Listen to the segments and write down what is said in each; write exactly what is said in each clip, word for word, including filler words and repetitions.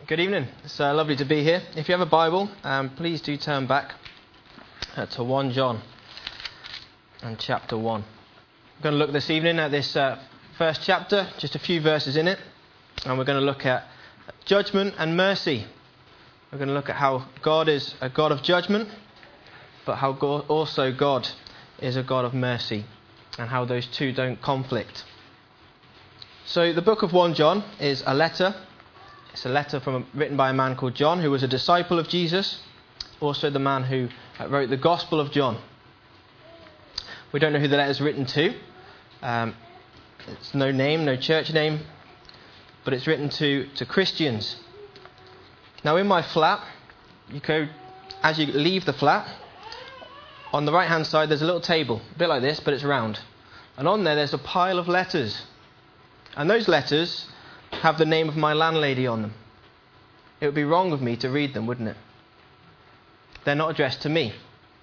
Good evening. It's uh, lovely to be here. If you have a Bible, um, please do turn back uh, to First John and chapter one. We're going to look this evening at this uh, first chapter, just a few verses in it, and we're going to look at judgment and mercy. We're going to look at how God is a God of judgment, but how God, also God is a God of mercy, and how those two don't conflict. So the book of First John is a letter. It's a letter from written by a man called John, who was a disciple of Jesus, also the man who wrote the Gospel of John. We don't know who the letter is written to. Um, it's no name, no church name, but it's written to, to Christians. Now in my flat, you go, as you leave the flat, on the right hand side there's a little table, a bit like this, but it's round. And on there there's a pile of letters. And those letters have the name of my landlady on them. It would be wrong of me to read them, wouldn't it? They're not addressed to me.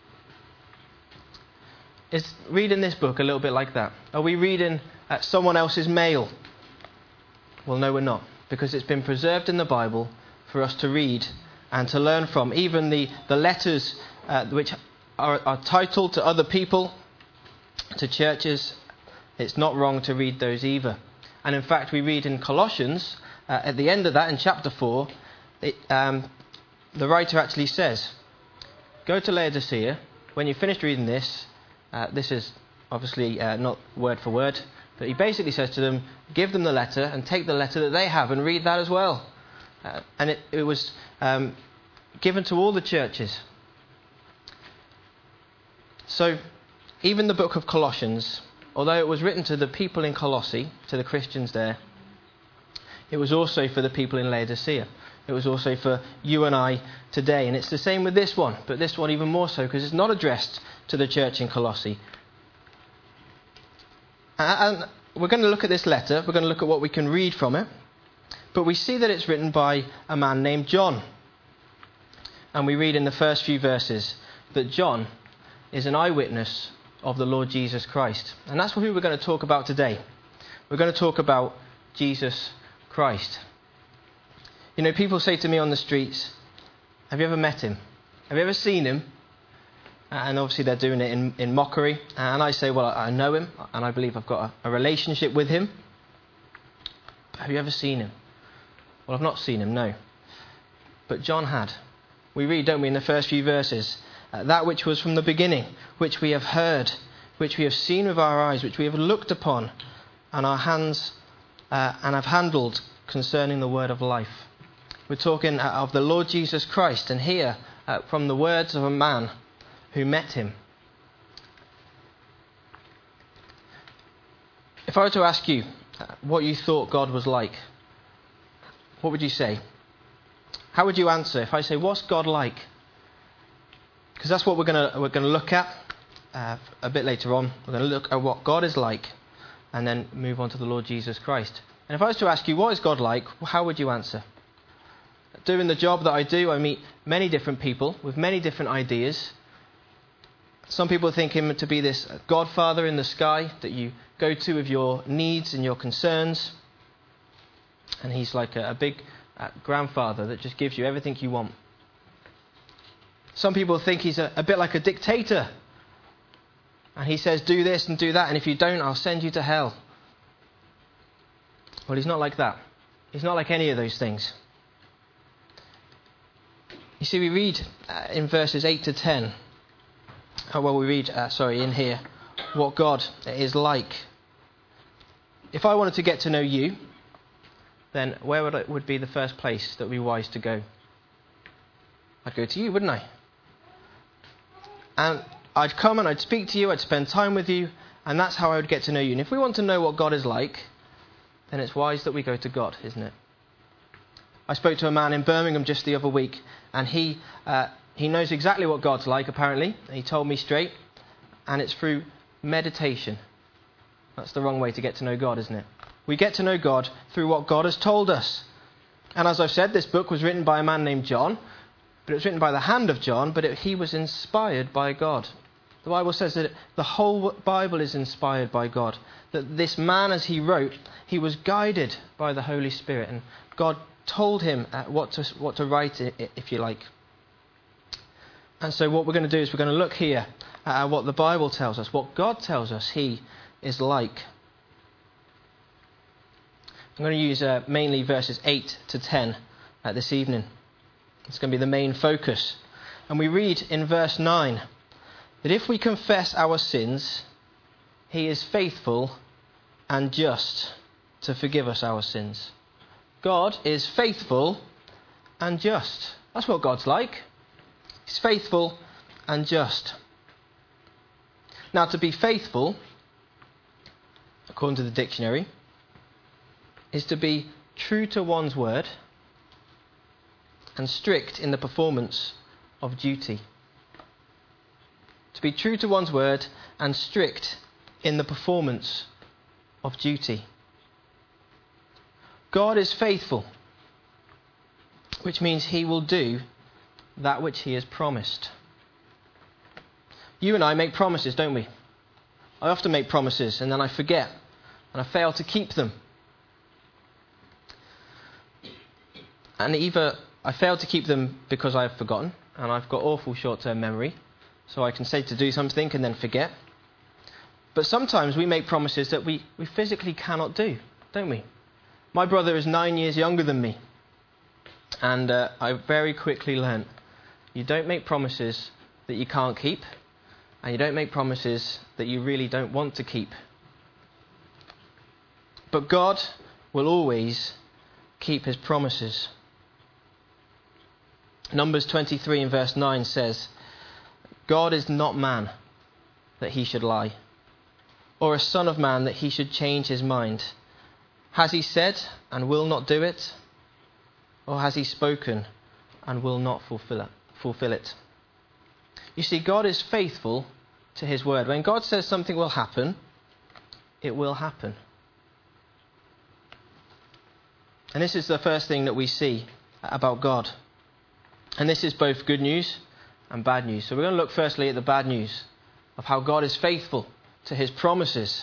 Is reading this book a little bit like that? Are we reading at someone else's mail? Well, no, we're not, because it's been preserved in the Bible for us to read and to learn from. Even the, the letters uh, which are, are titled to other people, to churches, it's not wrong to read those either. And in fact, we read in Colossians, uh, at the end of that, in chapter four, it, um, the writer actually says, go to Laodicea. When you've finished reading this, uh, this is obviously uh, not word for word, but he basically says to them, give them the letter and take the letter that they have and read that as well. Uh, and it, it was um, given to all the churches. So, even the book of Colossians, although it was written to the people in Colossae, to the Christians there, it was also for the people in Laodicea. It was also for you and I today. And it's the same with this one, but this one even more so, because it's not addressed to the church in Colossae. And we're going to look at this letter. We're going to look at what we can read from it. But we see that it's written by a man named John. And we read in the first few verses that John is an eyewitness of the Lord Jesus Christ. And that's who we're going to talk about today. We're going to talk about Jesus Christ. You know, people say to me on the streets, have you ever met him? Have you ever seen him? And obviously they're doing it in, in mockery. And I say, well, I know him, and I believe I've got a, a relationship with him. But have you ever seen him? Well, I've not seen him, no. But John had. We read, don't we, in the first few verses, Uh, that which was from the beginning, which we have heard, which we have seen with our eyes, which we have looked upon, and our hands uh, and have handled concerning the word of life. We're talking uh, of the Lord Jesus Christ, and here uh, from the words of a man who met him. If I were to ask you uh, what you thought God was like, what would you say? How would you answer if I say, what's God like? Because that's what we're going to we're going to look at uh, a bit later on. We're going to look at what God is like, and then move on to the Lord Jesus Christ. And if I was to ask you, what is God like? How would you answer? Doing the job that I do, I meet many different people with many different ideas. Some people think him to be this Godfather in the sky that you go to with your needs and your concerns, and he's like a, a big uh, grandfather that just gives you everything you want. Some people think he's a, a bit like a dictator. And he says, do this and do that, and if you don't, I'll send you to hell. Well, he's not like that. He's not like any of those things. You see, we read uh, in verses eight to ten, oh, well, we read, uh, sorry, in here, what God is like. If I wanted to get to know you, then where would it would be the first place that would be wise to go? I'd go to you, wouldn't I? And I'd come and I'd speak to you, I'd spend time with you, and that's how I would get to know you. And if we want to know what God is like, then it's wise that we go to God, isn't it? I spoke to a man in Birmingham just the other week, and he uh, he knows exactly what God's like, apparently. He told me straight, and it's through meditation. That's the wrong way to get to know God, isn't it? We get to know God through what God has told us. And as I've said, this book was written by a man named John. But it was written by the hand of John, but it, he was inspired by God. The Bible says that the whole Bible is inspired by God. That this man, as he wrote, he was guided by the Holy Spirit. And God told him uh, what to what to write, if you like. And so what we're going to do is we're going to look here at what the Bible tells us, what God tells us he is like. I'm going to use uh, mainly verses eight to ten uh, this evening. It's going to be the main focus. And we read in verse nine that if we confess our sins, he is faithful and just to forgive us our sins. God is faithful and just. That's what God's like. He's faithful and just. Now, to be faithful, according to the dictionary, is to be true to one's word and strict in the performance of duty. To be true to one's word and strict in the performance of duty. God is faithful, which means he will do that which he has promised. You and I make promises, don't we? I often make promises and then I forget and I fail to keep them. And either I fail to keep them because I have forgotten and I've got awful short-term memory, so I can say to do something and then forget. But sometimes we make promises that we, we physically cannot do, don't we? My brother is nine years younger than me, and uh, I very quickly learnt you don't make promises that you can't keep, and you don't make promises that you really don't want to keep. But God will always keep his promises. Numbers twenty-three and verse nine says, God is not man that he should lie, or a son of man that he should change his mind. Has he said and will not do it? Or has he spoken and will not fulfill it? fulfill it? You see, God is faithful to his word. When God says something will happen, it will happen. And this is the first thing that we see about God. And this is both good news and bad news. So we're going to look firstly at the bad news of how God is faithful to his promises.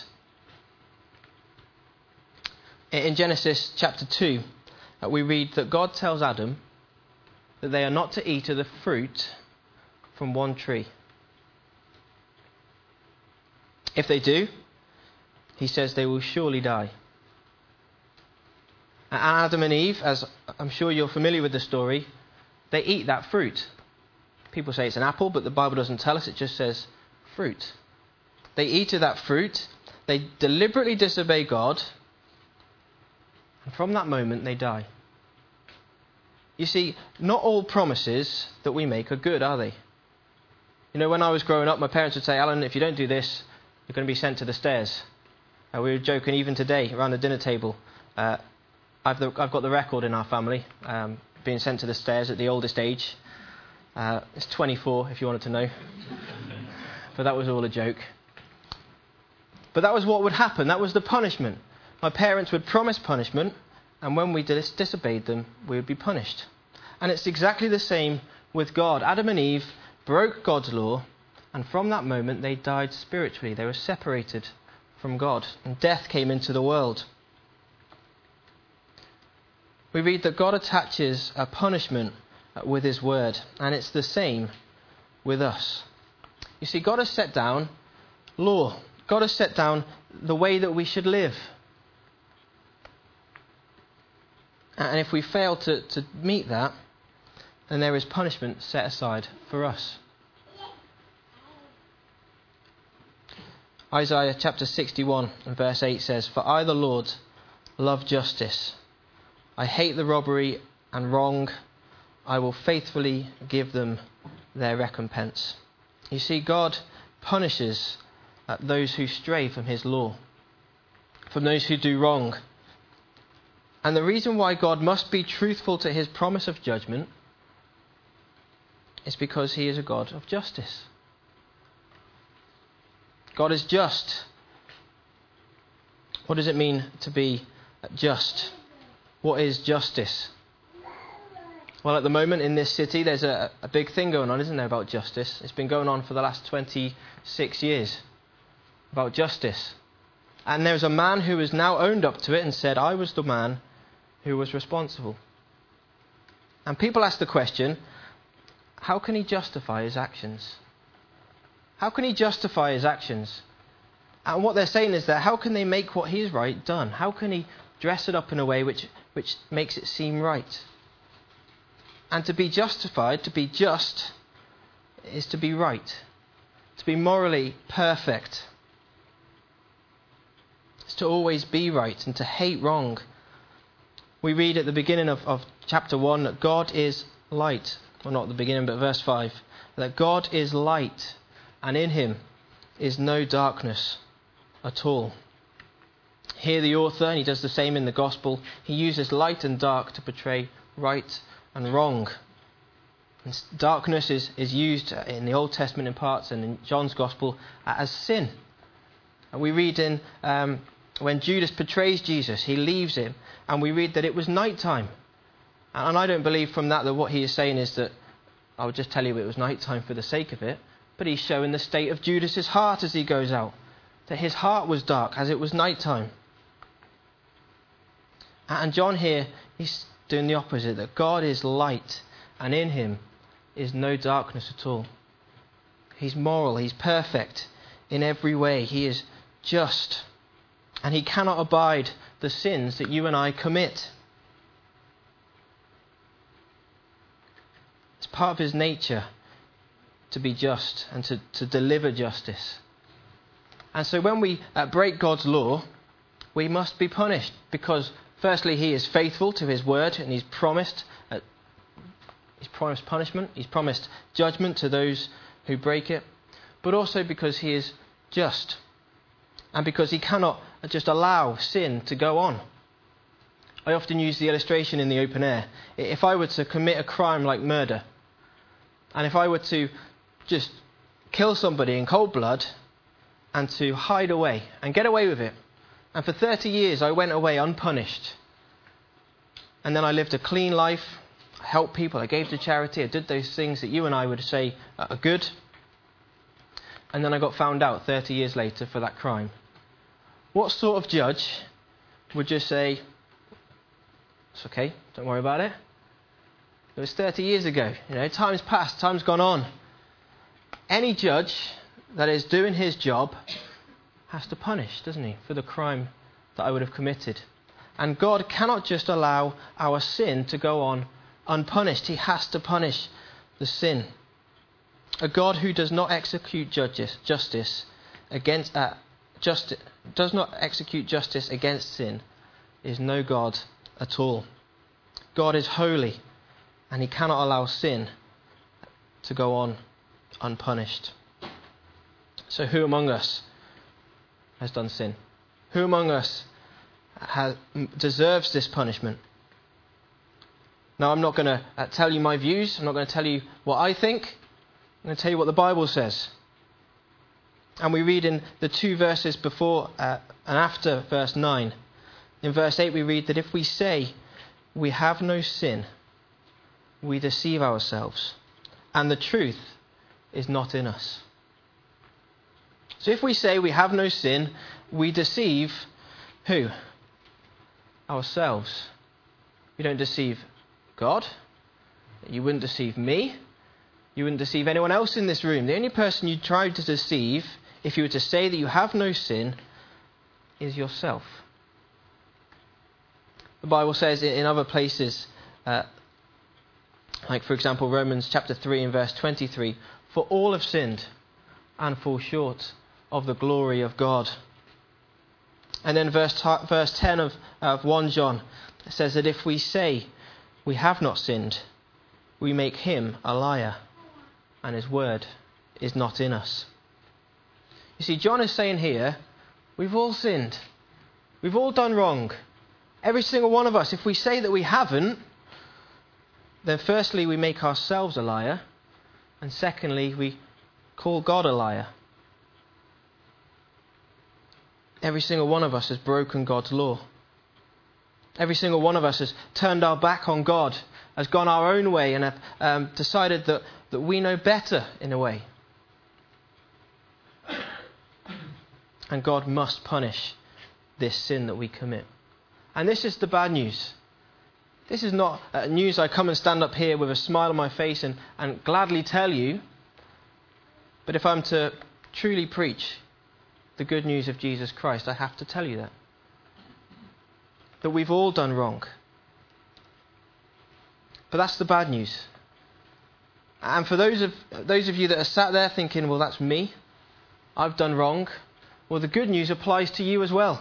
In Genesis chapter two, we read that God tells Adam that they are not to eat of the fruit from one tree. If they do, he says they will surely die. And Adam and Eve, as I'm sure you're familiar with the story, they eat that fruit. People say it's an apple, but the Bible doesn't tell us, it just says fruit. They eat of that fruit, they deliberately disobey God, and from that moment they die. You see, not all promises that we make are good, are they? You know, when I was growing up, my parents would say, Alan, if you don't do this, you're going to be sent to the stairs. Uh, we were joking even today around the dinner table. Uh, I've, the, I've got the record in our family, um, being sent to the stairs at the oldest age. Uh, it's twenty-four, if you wanted to know. But that was all a joke. But that was what would happen. That was the punishment. My parents would promise punishment, and when we dis- disobeyed them, we would be punished. And it's exactly the same with God. Adam and Eve broke God's law, and from that moment they died spiritually. They were separated from God, and death came into the world. We read that God attaches a punishment with his word, and it's the same with us. You see, God has set down law. God has set down the way that we should live. And if we fail to, to meet that, then there is punishment set aside for us. Isaiah chapter sixty-one and verse eight says, For I, the Lord, love justice. I hate the robbery and wrong. I will faithfully give them their recompense. You see, God punishes those who stray from his law, from those who do wrong. And the reason why God must be truthful to his promise of judgment is because he is a God of justice. God is just. What does it mean to be just? What is justice? Well, at the moment in this city, there's a, a big thing going on, isn't there, about justice? It's been going on for the last twenty-six years, about justice. And there's a man who has now owned up to it and said, I was the man who was responsible. And people ask the question, how can he justify his actions? How can he justify his actions? And what they're saying is that how can they make what is right done? How can he dress it up in a way which, which makes it seem right? And to be justified, to be just, is to be right. To be morally perfect. It's to always be right and to hate wrong. We read at the beginning of, of chapter one that God is light. Well, not at the beginning, but verse five. That God is light, and in him is no darkness at all. Here the author, and he does the same in the gospel, he uses light and dark to portray right and wrong. And darkness is, is used in the Old Testament in parts and in John's gospel as sin. And we read in um, when Judas betrays Jesus, he leaves him, and we read that it was night time. And I don't believe from that that what he is saying is that I would just tell you it was night time for the sake of it, but he's showing the state of Judas's heart as he goes out. That his heart was dark as it was night time. And John here, he's doing the opposite, that God is light and in him is no darkness at all. He's moral, he's perfect in every way. He is just, and he cannot abide the sins that you and I commit. It's part of his nature to be just and to, to deliver justice. And so when we uh, break God's law, we must be punished because firstly, he is faithful to his word and he's promised uh, he's promised punishment, he's promised judgment to those who break it, but also because he is just and because he cannot just allow sin to go on. I often use the illustration in the open air. If I were to commit a crime like murder, and if I were to just kill somebody in cold blood and to hide away and get away with it, and for thirty years I went away unpunished, and then I lived a clean life, I helped people, I gave to charity, I did those things that you and I would say are good, and then I got found out thirty years later for that crime. What sort of judge would just say, it's okay, don't worry about it? It was thirty years ago. You know, time's passed, time's gone on. Any judge that is doing his job has to punish, doesn't he, for the crime that I would have committed. And God cannot just allow our sin to go on unpunished. He has to punish the sin. A God who does not execute justice, justice against uh, justice does not execute justice against sin is no God at all. God is holy, and he cannot allow sin to go on unpunished. So who among us has done sin? Who among us has, deserves this punishment? Now, I'm not going to uh, tell you my views. I'm not going to tell you what I think. I'm going to tell you what the Bible says. And we read in the two verses before uh, and after verse nine. In verse eight we read that if we say we have no sin, we deceive ourselves, and the truth is not in us. So if we say we have no sin, we deceive who? Ourselves. We don't deceive God. You wouldn't deceive me. You wouldn't deceive anyone else in this room. The only person you try to deceive, if you were to say that you have no sin, is yourself. The Bible says in other places, uh, like for example Romans chapter three and verse twenty-three, for all have sinned and fall short of the glory of God. And then verse, t- verse ten of, of First John says that if we say we have not sinned, we make him a liar, and his word is not in us. You see, John is saying here, we've all sinned. We've all done wrong. Every single one of us. If we say that we haven't, then firstly we make ourselves a liar, and secondly we call God a liar. Every single one of us has broken God's law. Every single one of us has turned our back on God, has gone our own way, and have um, decided that, that we know better in a way. And God must punish this sin that we commit. And this is the bad news. This is not uh, news I come and stand up here with a smile on my face and, and gladly tell you. But if I'm to truly preach the good news of Jesus Christ, I have to tell you that. That we've all done wrong. But that's the bad news. And for those of those of you that are sat there thinking, well, that's me, I've done wrong, well, the good news applies to you as well.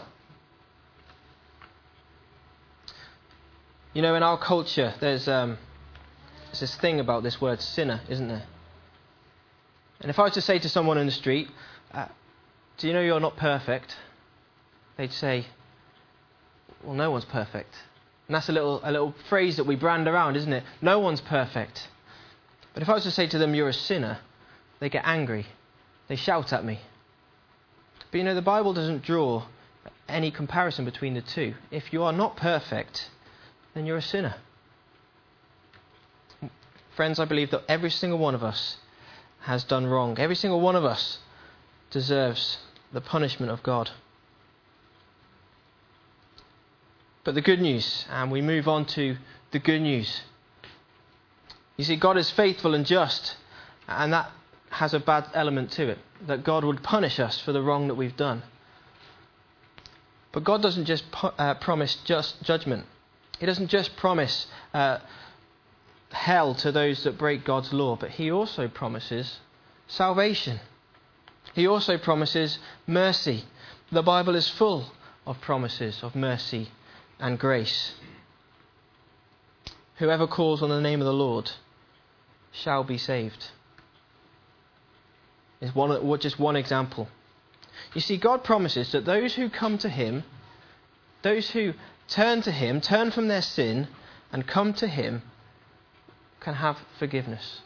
You know, in our culture, there's, um, there's this thing about this word sinner, isn't there? And if I was to say to someone in the street, uh, do you know you're not perfect? They'd say, well, no one's perfect. And that's a little a little phrase that we brand around, isn't it? No one's perfect. But if I was to say to them, you're a sinner, they get angry. They shout at me. But you know, the Bible doesn't draw any comparison between the two. If you are not perfect, then you're a sinner. Friends, I believe that every single one of us has done wrong. Every single one of us deserves the punishment of God. But the good news, and we move on to the good news. You see, God is faithful and just, and that has a bad element to it, that God would punish us for the wrong that we've done. But God doesn't just uh, promise just judgment. He doesn't just promise uh, hell to those that break God's law, but he also promises salvation. He also promises mercy. The Bible is full of promises of mercy and grace. Whoever calls on the name of the Lord shall be saved. Is one just one example. You see, God promises that those who come to him, those who turn to him, turn from their sin and come to him, can have forgiveness.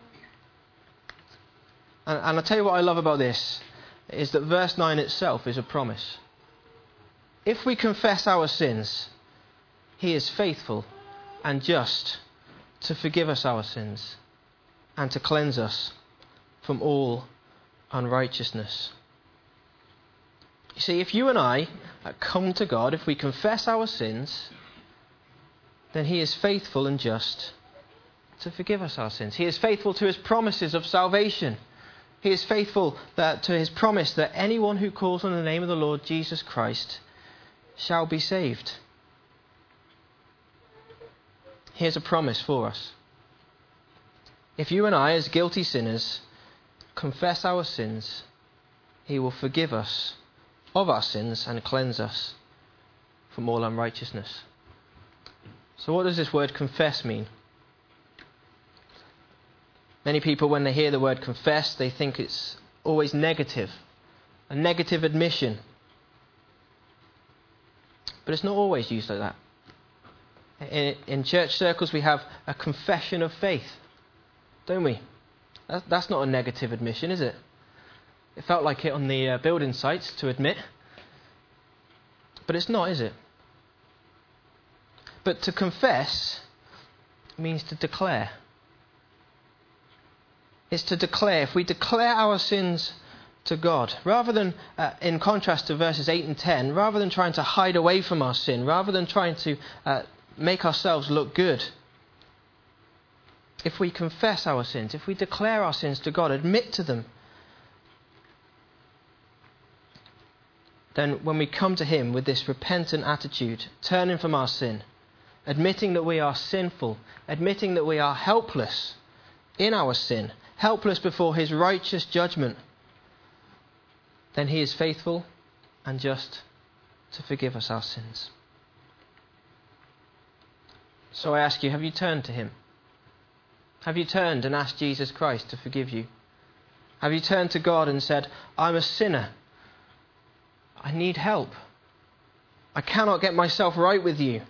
And, and I'll tell you what I love about this, is that verse nine itself is a promise. If we confess our sins, he is faithful and just to forgive us our sins and to cleanse us from all unrighteousness. You see, if you and I come to God, if we confess our sins, then he is faithful and just to forgive us our sins. He is faithful to his promises of salvation. He is faithful that, to his promise that anyone who calls on the name of the Lord Jesus Christ shall be saved. Here's a promise for us. If you and I, as guilty sinners, confess our sins, he will forgive us of our sins and cleanse us from all unrighteousness. So what does this word confess mean? Many people, when they hear the word confess, they think it's always negative, a negative admission. But it's not always used like that. In, in church circles, we have a confession of faith, don't we? That's, that's not a negative admission, is it? It felt like it on the uh, building sites to admit. But it's not, is it? But to confess means to declare. It's to declare. If we declare our sins to God, rather than, uh, in contrast to verses eight and ten, rather than trying to hide away from our sin, rather than trying to uh, make ourselves look good, if we confess our sins, if we declare our sins to God, admit to them, then when we come to him with this repentant attitude, turning from our sin, admitting that we are sinful, admitting that we are helpless in our sin, helpless before his righteous judgment, then he is faithful and just to forgive us our sins. So I ask you, have you turned to him? Have you turned and asked Jesus Christ to forgive you? Have you turned to God and said, I'm a sinner. I need help. I cannot get myself right with you.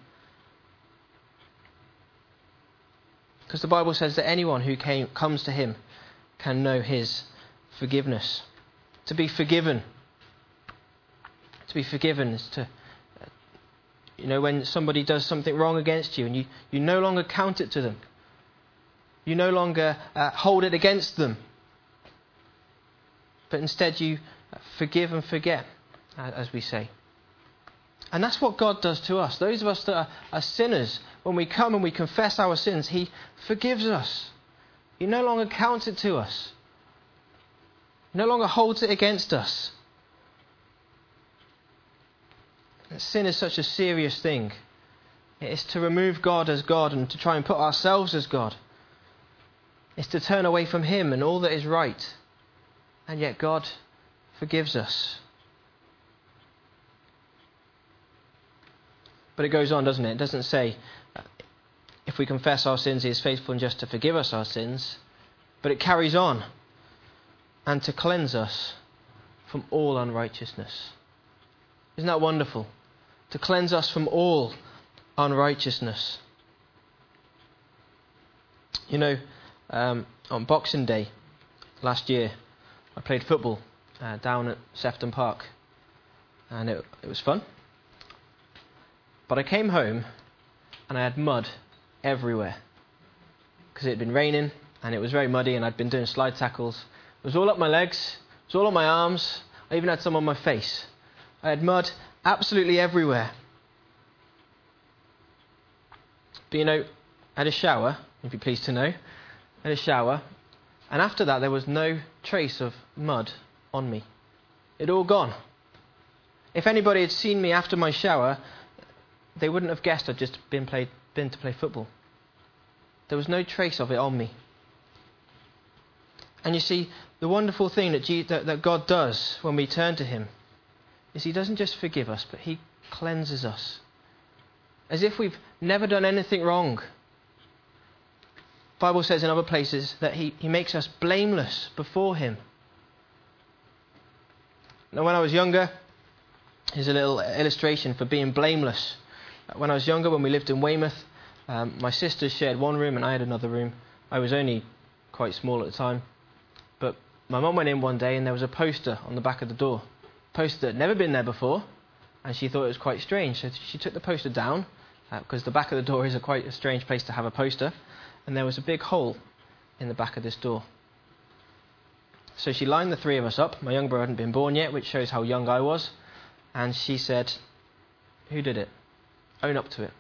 Because the Bible says that anyone who came, comes to him can know his forgiveness. To be forgiven. To be forgiven is to, you know, when somebody does something wrong against you and you, you no longer count it to them. You no longer uh, hold it against them. But instead you forgive and forget, as we say. And that's what God does to us. Those of us that are, are sinners, when we come and we confess our sins, he forgives us. He no longer counts it to us. He no longer holds it against us. Sin is such a serious thing. It's to remove God as God and to try and put ourselves as God. It's to turn away from him and all that is right. And yet God forgives us. But it goes on, doesn't it? It doesn't say, if we confess our sins, he is faithful and just to forgive us our sins. But it carries on. And to cleanse us from all unrighteousness. Isn't that wonderful? To cleanse us from all unrighteousness. You know, um, on Boxing Day last year, I played football uh, down at Sefton Park. And it, it was fun. But I came home and I had mud everywhere. Because it had been raining and it was very muddy and I'd been doing slide tackles. It was all up my legs, it was all on my arms. I even had some on my face. I had mud absolutely everywhere. But you know, I had a shower, if you're pleased to know. I had a shower. And after that, there was no trace of mud on me. It all gone. If anybody had seen me after my shower, they wouldn't have guessed I'd just been, played, been to play football. There was no trace of it on me. And you see, the wonderful thing that, G- that, that God does when we turn to him is he doesn't just forgive us, but he cleanses us. As if we've never done anything wrong. The Bible says in other places that he, he makes us blameless before him. Now when I was younger, here's a little illustration for being blameless. When I was younger, when we lived in Weymouth, um, my sisters shared one room and I had another room. I was only quite small at the time. But my mum went in one day and there was a poster on the back of the door. A poster that had never been there before. And she thought it was quite strange. So she took the poster down, uh, because the back of the door is a quite a strange place to have a poster. And there was a big hole in the back of this door. So she lined the three of us up. My young brother hadn't been born yet, which shows how young I was. And she said, "Who did it? Own up to it."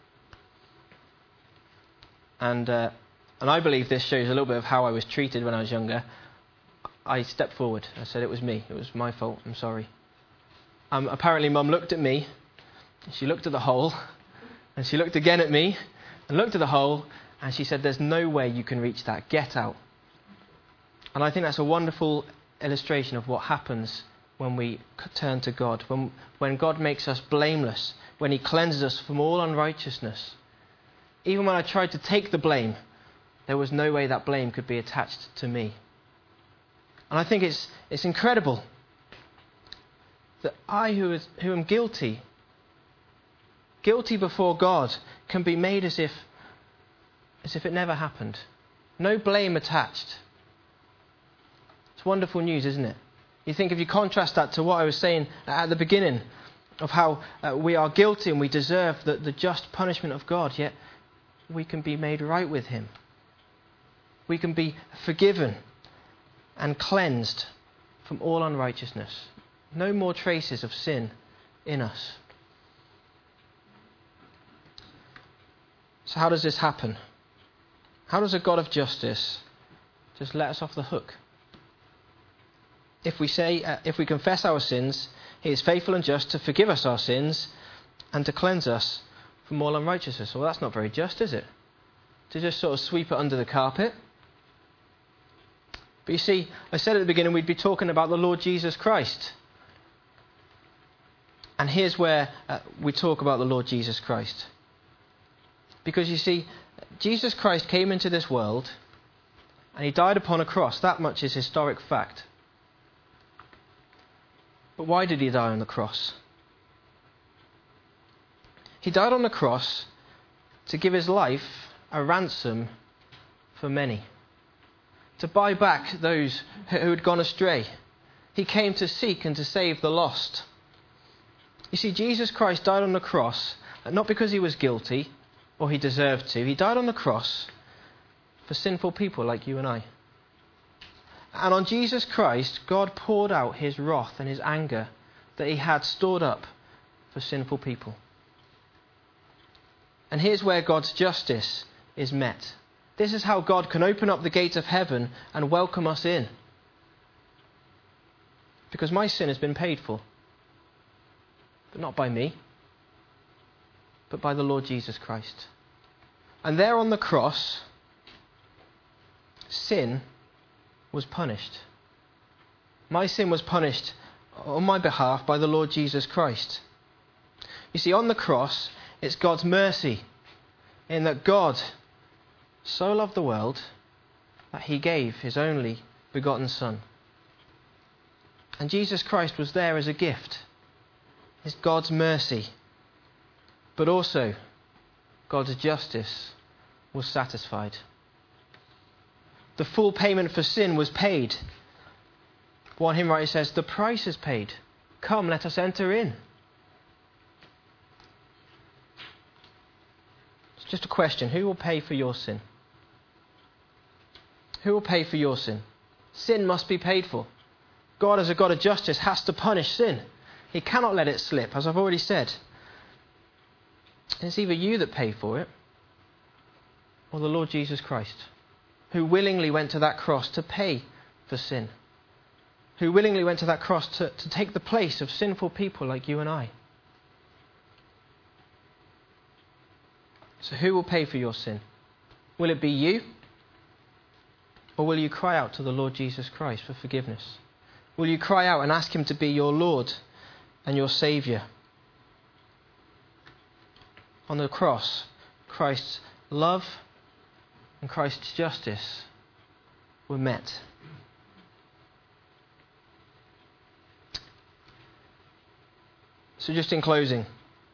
And uh, and I believe this shows a little bit of how I was treated when I was younger. I stepped forward. I said, "It was me. It was my fault. I'm sorry." Um, apparently, Mum looked at me. She looked at the hole. And she looked again at me. And looked at the hole. And she said, "There's no way you can reach that. Get out." And I think that's a wonderful illustration of what happens when we turn to God. When, when God makes us blameless. When he cleanses us from all unrighteousness. Even when I tried to take the blame, there was no way that blame could be attached to me. And I think it's it's incredible that I, who, is, who am guilty, guilty before God, can be made as if, as if it never happened. No blame attached. It's wonderful news, isn't it? You think if you contrast that to what I was saying at the beginning, of how uh, we are guilty and we deserve the, the just punishment of God, yet we can be made right with him. We can be forgiven and cleansed from all unrighteousness. No more traces of sin in us. So how does this happen? How does a God of justice just let us off the hook? If we say, uh, if we confess our sins, he is faithful and just to forgive us our sins and to cleanse us from all unrighteousness. Well, that's not very just, is it? To just sort of sweep it under the carpet. But you see, I said at the beginning we'd be talking about the Lord Jesus Christ. And here's where uh, we talk about the Lord Jesus Christ. Because you see, Jesus Christ came into this world and he died upon a cross. That much is historic fact. But why did he die on the cross? He died on the cross to give his life a ransom for many. To buy back those who had gone astray. He came to seek and to save the lost. You see, Jesus Christ died on the cross, not because he was guilty or he deserved to. He died on the cross for sinful people like you and I. And on Jesus Christ, God poured out his wrath and his anger that he had stored up for sinful people. And here's where God's justice is met. This is how God can open up the gates of heaven and welcome us in. Because my sin has been paid for. But not by me, but by the Lord Jesus Christ. And there on the cross, sin was punished. My sin was punished on my behalf by the Lord Jesus Christ. You see, on the cross, it's God's mercy in that God so loved the world that he gave his only begotten Son. And Jesus Christ was there as a gift. It's God's mercy. But also, God's justice was satisfied. The full payment for sin was paid. One hymn writer says, the price is paid. Come, let us enter in. It's just a question. Who will pay for your sin? Who will pay for your sin? Sin must be paid for. God, as a God of justice, has to punish sin. He cannot let it slip, as I've already said. And it's either you that pay for it, or the Lord Jesus Christ, who willingly went to that cross to pay for sin. Who willingly went to that cross to, to take the place of sinful people like you and I. So who will pay for your sin? Will it be you? Or will you cry out to the Lord Jesus Christ for forgiveness? Will you cry out and ask him to be your Lord and your Saviour? On the cross, Christ's love and Christ's justice were met. So just in closing,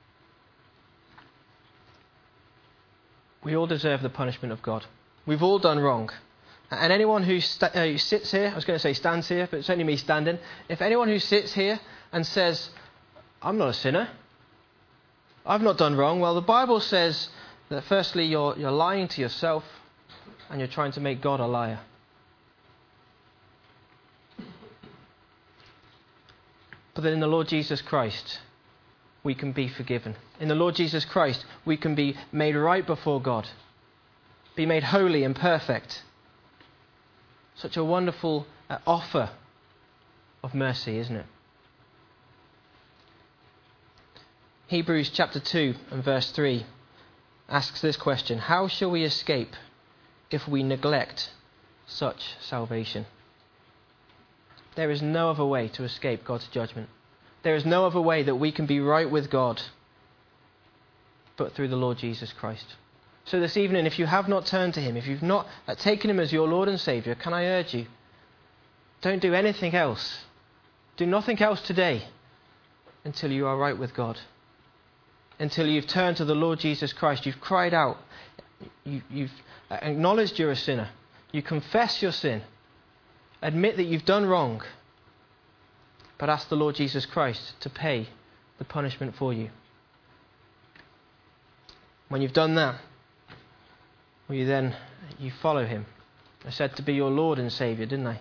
we all deserve the punishment of God. We've all done wrong. And anyone who, st- uh, who sits here, I was going to say stands here, but it's only me standing. If anyone who sits here and says, I'm not a sinner, I've not done wrong, well, the Bible says that firstly you're, you're lying to yourself and you're trying to make God a liar. But that in the Lord Jesus Christ, we can be forgiven. In the Lord Jesus Christ, we can be made right before God, be made holy and perfect. Such a wonderful uh, offer of mercy, isn't it? Hebrews chapter two and verse three asks this question: how shall we escape if we neglect such salvation? There is no other way to escape God's judgment. There is no other way that we can be right with God but through the Lord Jesus Christ. So this evening, if you have not turned to him, if you've not taken him as your Lord and Saviour, can I urge you, don't do anything else. Do nothing else today until you are right with God. Until you've turned to the Lord Jesus Christ. You've cried out. You, you've acknowledged you're a sinner. You confess your sin. Admit that you've done wrong. But ask the Lord Jesus Christ to pay the punishment for you. When you've done that, will you then, you follow him. I said to be your Lord and Saviour, didn't I?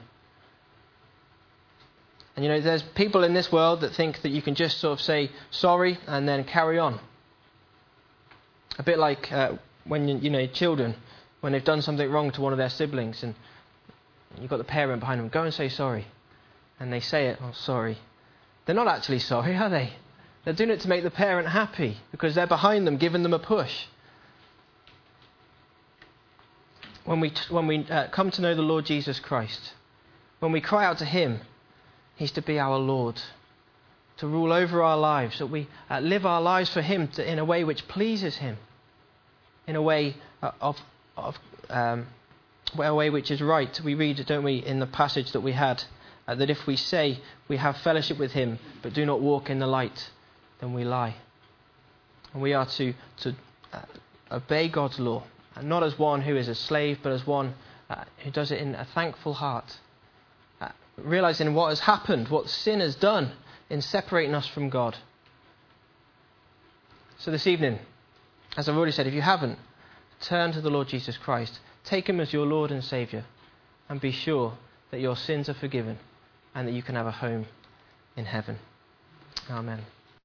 And you know, there's people in this world that think that you can just sort of say sorry and then carry on. A bit like uh, when, you, you know, children, when they've done something wrong to one of their siblings and you've got the parent behind them, go and say sorry. And they say it, oh, sorry. They're not actually sorry, are they? They're doing it to make the parent happy because they're behind them, giving them a push. When we, when we uh, come to know the Lord Jesus Christ, when we cry out to him, he's to be our Lord, to rule over our lives, that we uh, live our lives for him to, in a way which pleases him, in a way uh, of, of um, a way which is right. We read, don't we, in the passage that we had, uh, that if we say we have fellowship with him but do not walk in the light, then we lie. And we are to, to uh, obey God's law, and not as one who is a slave, but as one uh, who does it in a thankful heart, uh, realizing what has happened, what sin has done in separating us from God. So this evening, as I've already said, if you haven't, turn to the Lord Jesus Christ. Take him as your Lord and Saviour, and be sure that your sins are forgiven and that you can have a home in heaven. Amen.